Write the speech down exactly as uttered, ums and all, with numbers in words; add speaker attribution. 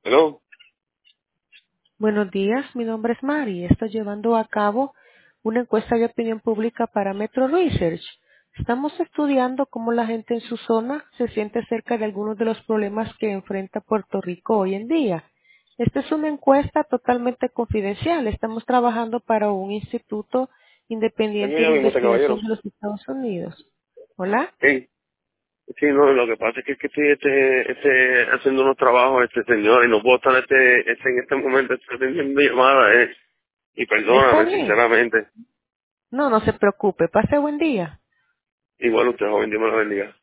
Speaker 1: Hello.
Speaker 2: Buenos días, mi nombre es Mari. Estoy llevando a cabo una encuesta de opinión pública para Metro Research. Estamos estudiando cómo la gente en su zona se siente acerca de algunos de los problemas que enfrenta Puerto Rico hoy en día. Esta es una encuesta totalmente confidencial. Estamos trabajando para un instituto
Speaker 1: Tengo
Speaker 2: independiente
Speaker 1: ya
Speaker 2: de
Speaker 1: mismo este
Speaker 2: investigación
Speaker 1: caballero.
Speaker 2: de los Estados Unidos. ¿Hola?
Speaker 1: Sí. Sí, no, lo que pasa es que, es que estoy este, este, haciendo unos trabajos, este señor, y no puedo estar este, este, en este momento estoy atendiendo llamadas, eh, y
Speaker 2: Está
Speaker 1: perdóname,
Speaker 2: bien.
Speaker 1: sinceramente.
Speaker 2: No, no se preocupe. Pase buen día.
Speaker 1: Igual usted, joven, Dios me lo bendiga.